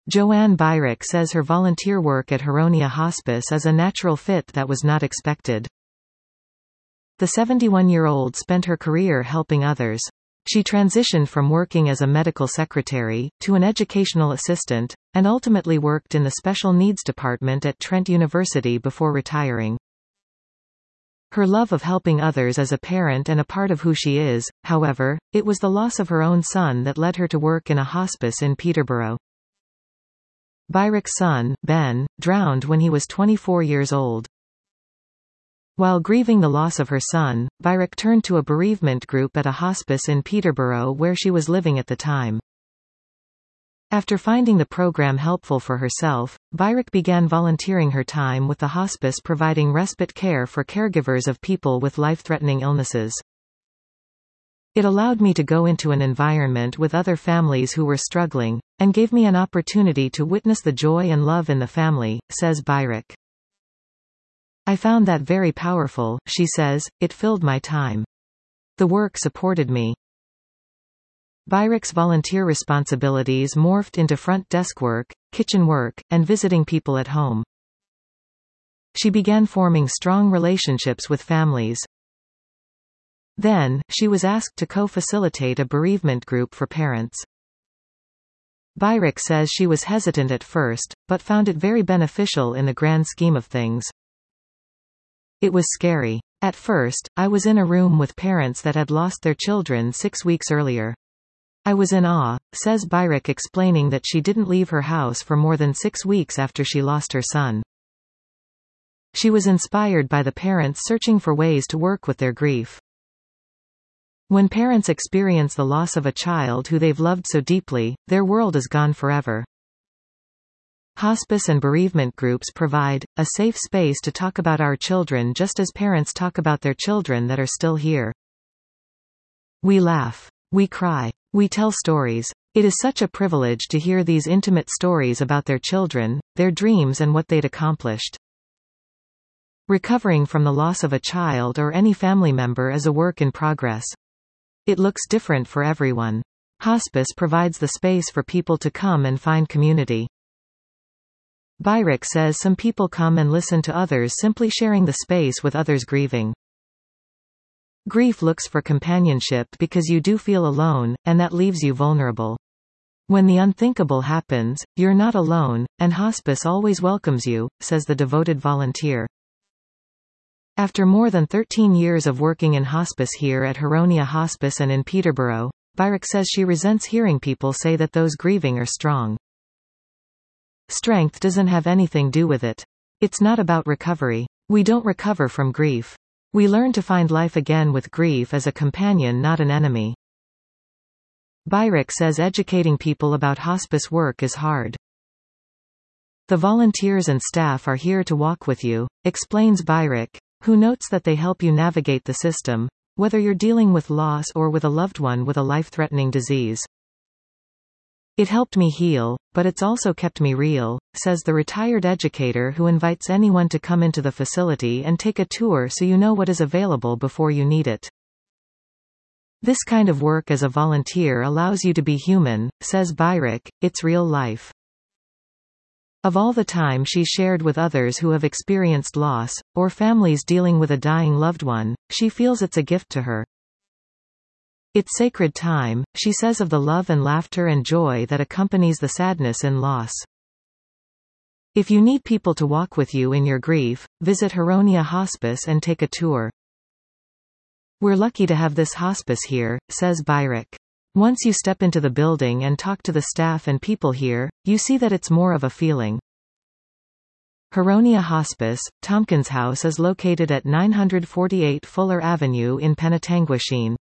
Joanne Byrick says her volunteer work at Huronia Hospice is a natural fit that was not expected. The 71-year-old spent her career helping others. She transitioned from working as a medical secretary, to an educational assistant, and ultimately worked in the special needs department at Trent University before retiring. Her love of helping others is apparent and a part of who she is. However, it was the loss of her own son that led her to work in a hospice in Peterborough. Byrick's son, Ben, drowned when he was 24 years old. While grieving the loss of her son, Byrick turned to a bereavement group at a hospice in Peterborough where she was living at the time. After finding the program helpful for herself, Byrick began volunteering her time with the hospice, providing respite care for caregivers of people with life-threatening illnesses. It allowed me to go into an environment with other families who were struggling, and gave me an opportunity to witness the joy and love in the family, says Byrick. I found that very powerful, she says. It filled my time. The work supported me. Byrick's volunteer responsibilities morphed into front desk work, kitchen work, and visiting people at home. She began forming strong relationships with families. Then, she was asked to co-facilitate a bereavement group for parents. Byrick says she was hesitant at first, but found it very beneficial in the grand scheme of things. It was scary. At first, I was in a room with parents that had lost their children 6 weeks earlier. I was in awe, says Byrick, explaining that she didn't leave her house for more than 6 weeks after she lost her son. She was inspired by the parents searching for ways to work with their grief. When parents experience the loss of a child who they've loved so deeply, their world is gone forever. Hospice and bereavement groups provide a safe space to talk about our children just as parents talk about their children that are still here. We laugh. We cry. We tell stories. It is such a privilege to hear these intimate stories about their children, their dreams and what they'd accomplished. Recovering from the loss of a child or any family member is a work in progress. It looks different for everyone. Hospice provides the space for people to come and find community. Byrick says some people come and listen to others simply sharing the space with others grieving. Grief looks for companionship because you do feel alone, and that leaves you vulnerable. When the unthinkable happens, you're not alone, and hospice always welcomes you, says the devoted volunteer. After more than 13 years of working in hospice here at Huronia Hospice and in Peterborough, Byrick says she resents hearing people say that those grieving are strong. Strength doesn't have anything to do with it. It's not about recovery. We don't recover from grief. We learn to find life again with grief as a companion, not an enemy. Byrick says educating people about hospice work is hard. The volunteers and staff are here to walk with you, explains Byrick, who notes that they help you navigate the system, whether you're dealing with loss or with a loved one with a life-threatening disease. It helped me heal, but it's also kept me real, says the retired educator who invites anyone to come into the facility and take a tour so you know what is available before you need it. This kind of work as a volunteer allows you to be human, says Byrick. It's real life. Of all the time she's shared with others who have experienced loss, or families dealing with a dying loved one, she feels it's a gift to her. It's sacred time, she says, of the love and laughter and joy that accompanies the sadness and loss. If you need people to walk with you in your grief, visit Huronia Hospice and take a tour. We're lucky to have this hospice here, says Byrick. Once you step into the building and talk to the staff and people here, you see that it's more of a feeling. Huronia Hospice, Tompkins House is located at 948 Fuller Avenue in Penetanguishene.